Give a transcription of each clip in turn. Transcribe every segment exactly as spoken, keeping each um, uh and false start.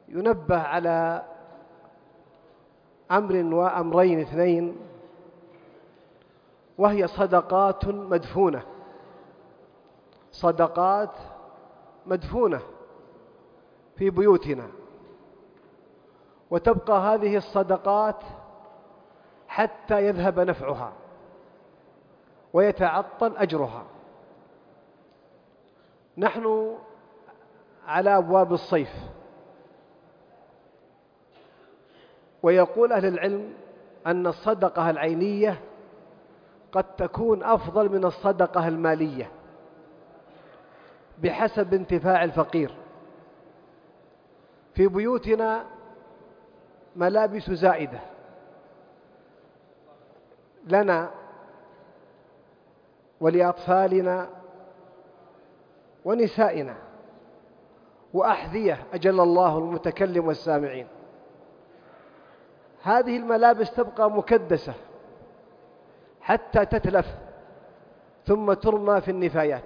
ينبه على أمر وأمرين اثنين، وهي صدقات مدفونة، صدقات مدفونة في بيوتنا، وتبقى هذه الصدقات حتى يذهب نفعها ويتعطل أجرها. نحن على أبواب الصيف، ويقول أهل العلم أن الصدقة العينية قد تكون أفضل من الصدقة المالية بحسب انتفاع الفقير. في بيوتنا ملابس زائدة لنا ولأطفالنا ونسائنا، وأحذية أجل الله المتكلم والسامعين. هذه الملابس تبقى مكدسة حتى تتلف ثم ترمى في النفايات،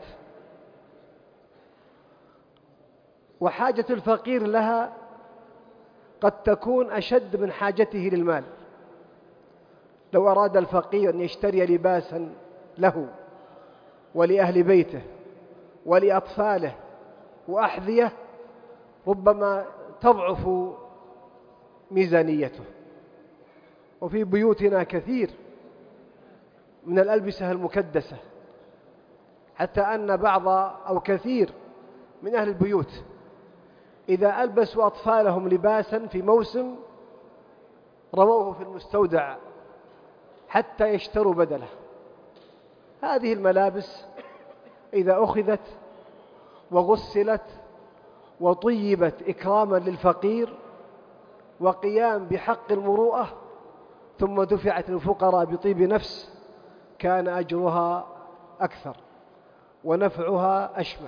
وحاجة الفقير لها قد تكون أشد من حاجته للمال. لو أراد الفقير أن يشتري لباسا له ولأهل بيته ولأطفاله وأحذية، ربما تضعف ميزانيته. وفي بيوتنا كثير من الألبسة المكدسة، حتى أن بعض أو كثير من أهل البيوت إذا ألبسوا أطفالهم لباسا في موسم رموه في المستودع حتى يشتروا بدله. هذه الملابس إذا أخذت وغسلت وطيبت إكراما للفقير وقيام بحق المروءة ثم دفعت للفقراء بطيب نفس، كان أجرها أكثر ونفعها أشمل.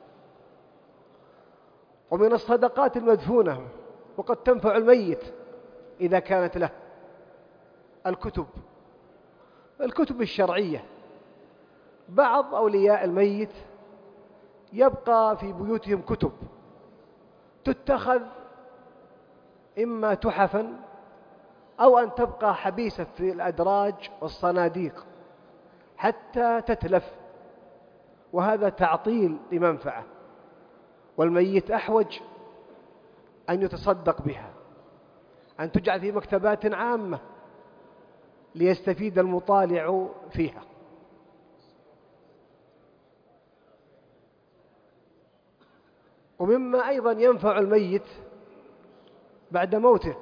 ومن الصدقات المدفونة وقد تنفع الميت إذا كانت له الكتب، الكتب الشرعية. بعض أولياء الميت يبقى في بيوتهم كتب تتخذ إما تحفا أو أن تبقى حبيسة في الأدراج والصناديق حتى تتلف، وهذا تعطيل لمنفعة، والميت أحوج أن يتصدق بها، أن تجعل في مكتبات عامة ليستفيد المطالع فيها. ومما أيضا ينفع الميت بعد موته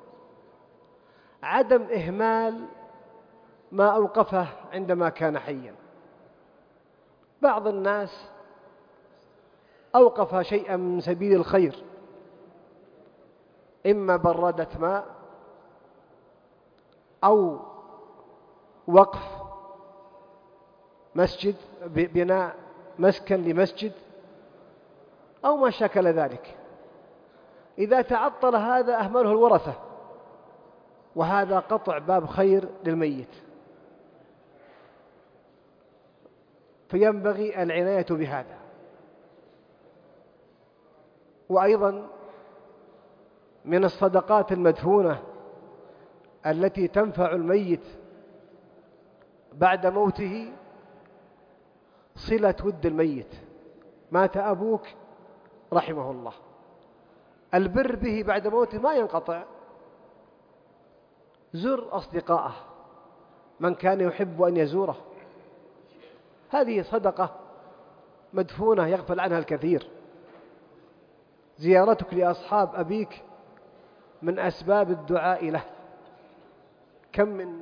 عدم إهمال ما أوقفه عندما كان حيا. بعض الناس أوقف شيئا من سبيل الخير، إما برادة ماء أو وقف مسجد، بناء مسكن لمسجد أو ما شكل ذلك. إذا تعطل هذا أهمله الورثة، وهذا قطع باب خير للميت، فينبغي العناية بهذا. وأيضا من الصدقات المدفونة التي تنفع الميت بعد موته صلة ود الميت. مات أبوك رحمه الله، البر به بعد موته ما ينقطع. زر أصدقائه من كان يحب أن يزوره، هذه صدقة مدفونة يغفل عنها الكثير. زيارتك لأصحاب أبيك من أسباب الدعاء له. كم من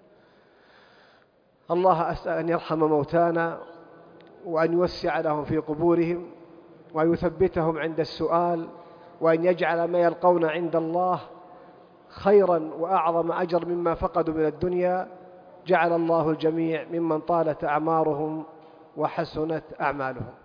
الله أسأل أن يرحم موتانا وأن يوسع لهم في قبورهم وأن يثبتهم عند السؤال، وأن يجعل ما يلقون عند الله خيرا وأعظم أجر مما فقدوا من الدنيا. جعل الله الجميع ممن طالت أعمارهم وحسنت أعمالهم.